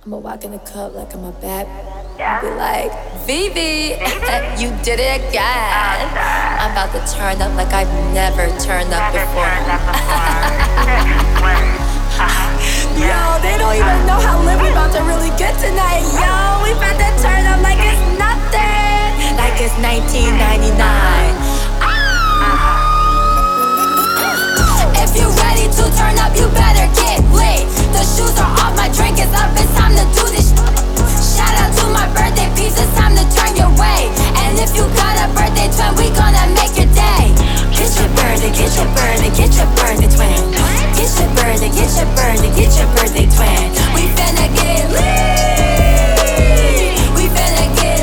I'ma walk in the club like I'm a bad. Be like, Vivi, you did it again. I'm about to turn up like I've never turned up before. Yo, they don't even know how lit we about to really get tonight. Yo, we about to turn up like it's nothing, like it's 1999. If you ready to turn up, you better get lit. The shoes are off, my drink is up, it's time to do this. Shout out to my birthday peeps, it's time to turn your way. And if you got a birthday twin, we gonna make your day. Get your birthday, get your birthday, get your birthday twin. Get your birthday, get your birthday, get your birthday twin. We finna get lit. We finna get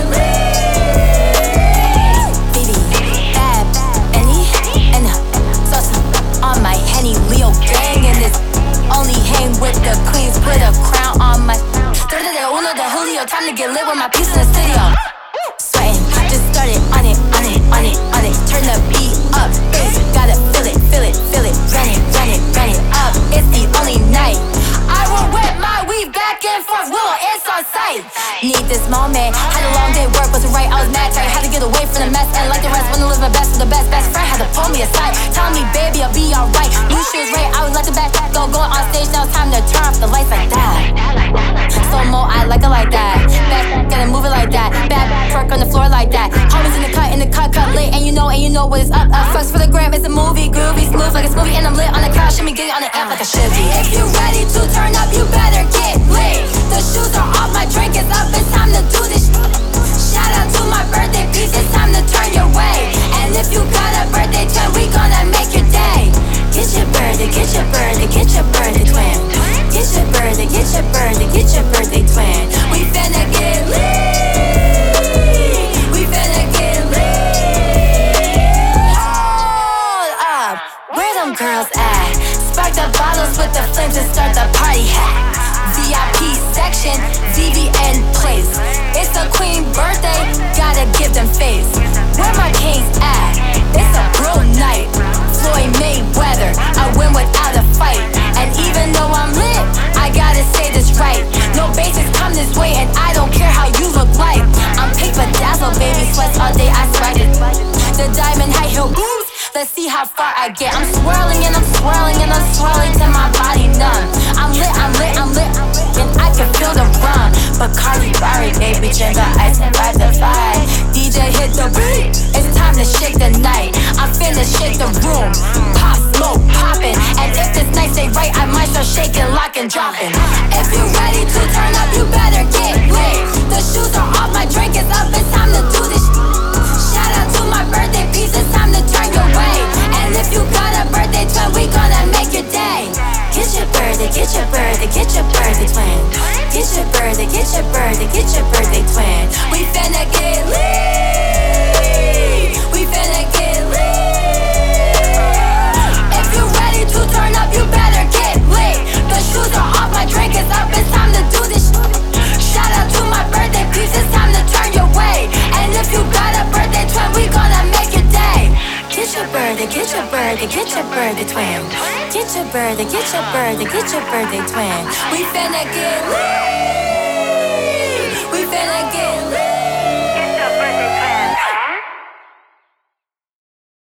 lit. Baby, bad, Benny, and sauce on my Henny, Leo gang in this. Only hang with the queens, put a crown on my. Uno de Julio, time to get lit with my piece in the studio. Sweating, just started on it, on it, on it, on it. Turn the beat up, bass, gotta feel it, feel it, feel it. Run it, run it, run it up. It's the only night I will whip my weave back and forth. Willow, it's on sight. Need this moment. Had a long day, work wasn't right. I was mad, tired, had to get away from the mess. And like the rest, wanna live my best with the best. Best friend had to pull me aside, tell me, baby, I'll be alright. New shoes, right? I was like the best. Go, going on stage now. It's time to turn off the lights like that. So more, I like it like that. Back, gotta move it like that. Back, twerk on the floor like that. Homies in the cut, cut lit. And you know what is up. Fucks for the gram, it's a movie. Groovy, smooth like a smoothie. And I'm lit on the crowd, shimmy, get it on the amp like I should be. If you ready to turn up, you better get lit. The shoes are off, my drink is up. It's time to do this. Shout out to my birthday peeps, it's time to turn your way. And if you got a birthday twin, we gonna make your day. Get your birthday, get your birthday, get your birthday twin. Get your birthday, get your birthday, get your birthday twin. We finna get lit. We finna get lit. Hold up, where them girls at? Spark the bottles with the flames and start the party hat. VIP section, VVN place. It's the queen birthday, gotta give them face. Where my kings at? It's a bro night. Floyd Mayweather, I win without a fight. And even though I'm lit, I gotta say this right. No basics come this way, and I don't care how you look like. I'm paper dazzle, baby, sweats all day, I swag it. The diamond high heel boots, let's see how far I get. I'm swirling and I'm swirling and I'm swirling till my body numb. I'm lit, I'm lit, I'm lit, and I can feel the rum. Bacardi, Barry, baby, ginger, ice, and ride the vibe. DJ hit the beat, it's time to shake the night. I'm finna shake the room, pop, smoke, poppin'. And if this night stay right, I might start shaking, locking, dropping. If you ready to turn up, you better get lit. The shoes are off, my drink is up, it's time to do this. Shout out to my birthday peeps, it's time to turn your way. And if you got a birthday twin, we gonna make your day. Get your birthday, get your birthday, get your birthday twin. Get your birthday, get your birthday, get your birthday twin. We finna get lit. We finna get lit. If you ready to turn up, you better get lit. The shoes are off, my drink is up, it's time to do this. Shout out to my birthday peeps, it's time to turn your way. And if you got a birthday twin, we gonna make your day. Get your birthday, get your birthday, get your birthday twin. Get your birthday, get your birthday, get your birthday twin. We finna get lit. We finna get lit.